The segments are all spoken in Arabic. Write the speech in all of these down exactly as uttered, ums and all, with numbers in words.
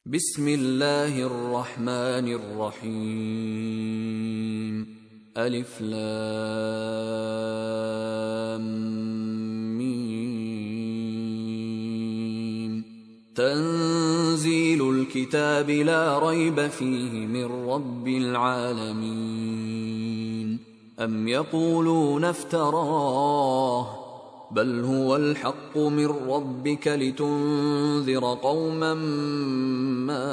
بسم الله الرحمن الرحيم. ألف لام ميم. تنزيل الكتاب لا ريب فيه من رب العالمين. أم يقولون افتراه بل هو الحق من ربك لتنذر قوما ما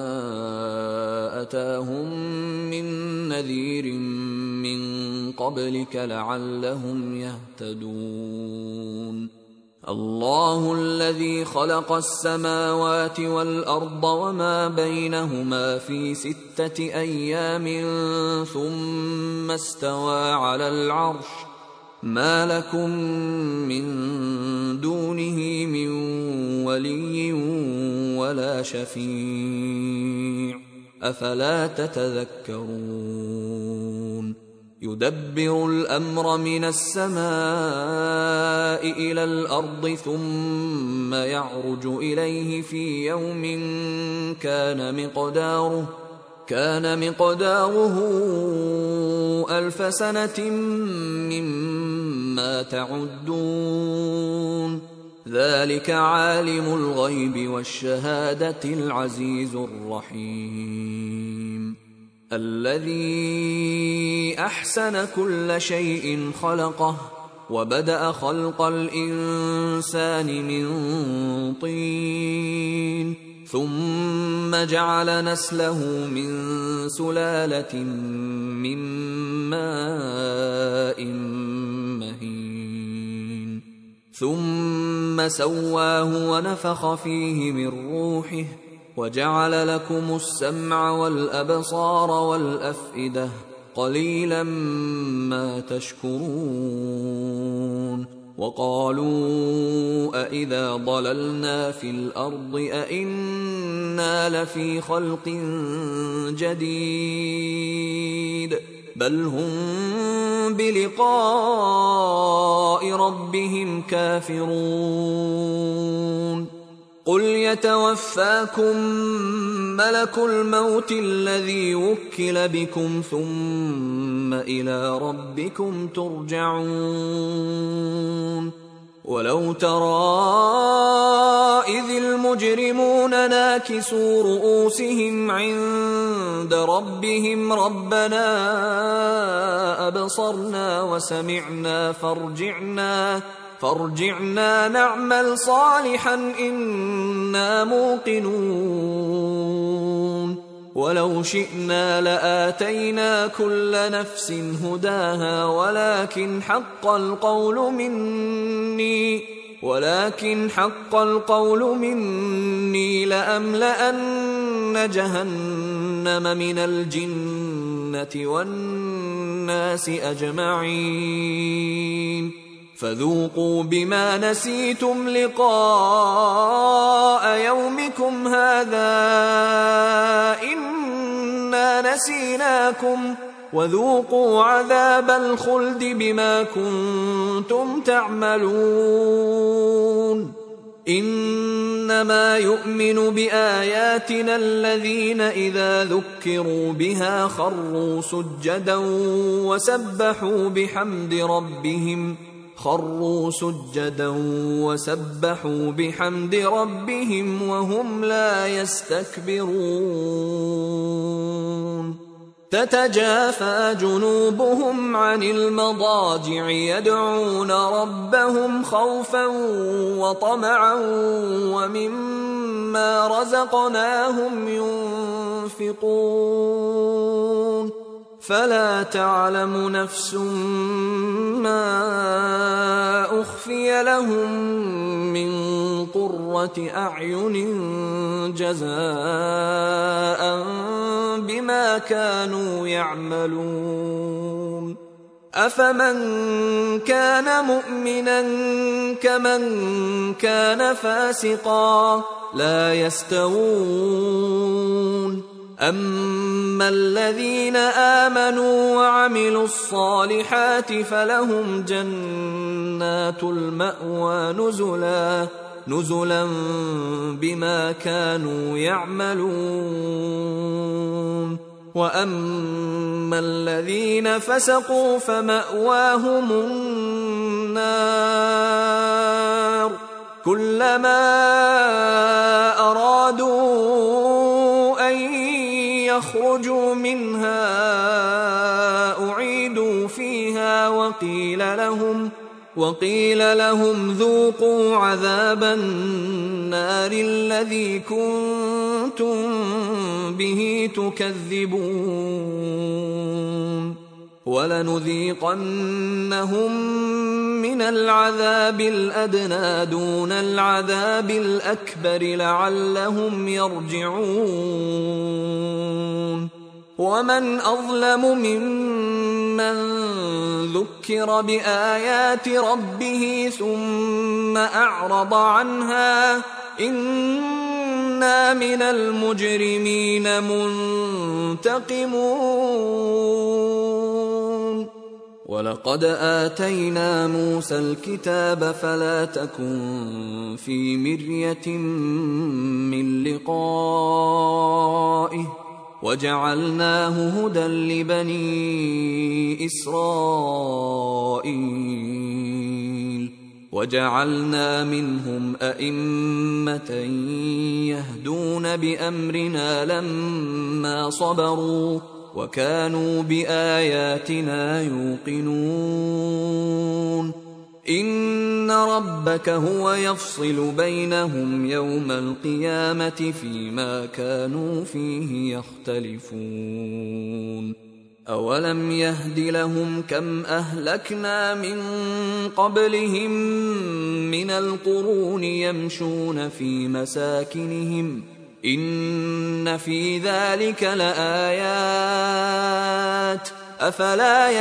أتاهم من نذير من قبلك لعلهم يهتدون. الله الذي خلق السماوات والأرض وما بينهما في ستة أيام ثم استوى على العرش ما لكم من دونه من ولي ولا شفيع أفلا تتذكرون. يدبر الأمر من السماء إلى الأرض ثم يعرج إليه في يوم كان مقداره كان مقداره ألف سنة مما تعدون. ذلك عالم الغيب والشهادة العزيز الرحيم. الذي أحسن كل شيء خلقه وبدأ خلق الإنسان من طين ثم جعل نسله من سلالة من ماء مهين ثم سواه ونفخ فيه من روحه وجعل لكم السمع والأبصار والأفئدة قليلا ما تشكرون. وقالوا أإذا ضللنا في الأرض أإنا لفي خلق جديد بل هم بلقاء ربهم كافرون. قل يتوفاكم ملك الموت الذي وكل بكم ثم إلى ربكم ترجعون. ولو ترى إذ المجرمون ناكسوا رؤوسهم عند ربهم ربنا أبصرنا وسمعنا فارجعنا فارجعنا نعمل صالحا إنا موقنون. ولو شئنا لآتينا كل نفس هداها ولكن حق القول مني ولكن حق القول مني لأملأن جهنم من الجنة والناس أجمعين. فذوقوا بما نسيتم لقاء يومكم هذا إنا نسيناكم وذوقوا عذاب الخلد بما كنتم تعملون. إنما يؤمن بآياتنا الذين إذا ذكروا بها خروا سجدا وسبحوا بحمد ربهم خروا سجدا وسبحوا بحمد ربهم وهم لا يستكبرون. تتجافى جنوبهم عن المضاجع يدعون ربهم خوفا وطمعا ومما رزقناهم ينفقون. فلا تعلم نفس ما أخفي لهم من قرة أعين جزاء بما كانوا يعملون. أفمن كان مؤمنا كمن كان فاسقا لا يستوون. أما الذين آمنوا وعملوا الصالحات فلهم جنات المأوى نزلا نزلا بما كانوا يعملون. وأما الذين فسقوا فمأواهم النار كلما أرادوا أن يخرجوا منها أعيدوا فيها وقيل لهم وقيل لهم ذوقوا عذاب النار الذي كنتم به تكذبون. ولنذيقنهم من العذاب الأدنى دون العذاب الأكبر لعلهم يرجعون. ومن أظلم ممن ذكر بآيات ربه ثم أعرض عنها إنا من المجرمين منتقمون. ولقد آتينا موسى الكتاب فلا تكن في مرية من لقائه وجعلناه هدى لبني إسرائيل وجعلنا منهم أئمة يهدون بأمرنا لما صبروا وكانوا بآياتنا يوقنون. إن ربك هو يفصل بينهم يوم القيامة فيما كانوا فيه يختلفون. أولم يهد لهم كم أهلكنا من قبلهم من القرون يمشون في مساكنهم إن في ذلك لآيات أفلا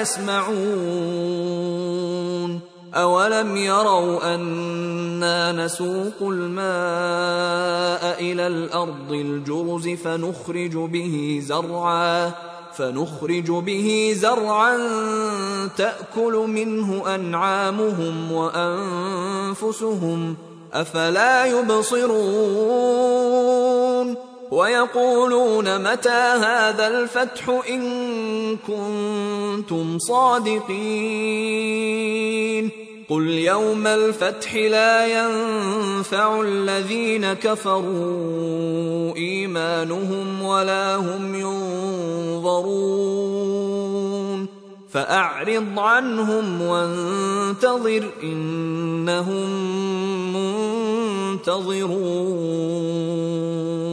يسمعون. أولم يروا أنا نسوق الماء إلى الأرض الجرز فنخرج به زرعا فنخرج به زرعا تأكل منه أنعامهم وأنفسهم أفلا يبصرون. ويقولون متى هذا الفتح إن كنتم صادقين قل يوم الفتح لا ينفع الذين كفروا إيمانهم ولا هم ينظرون. فأعرض عنهم وانتظر إنهم منتظرون.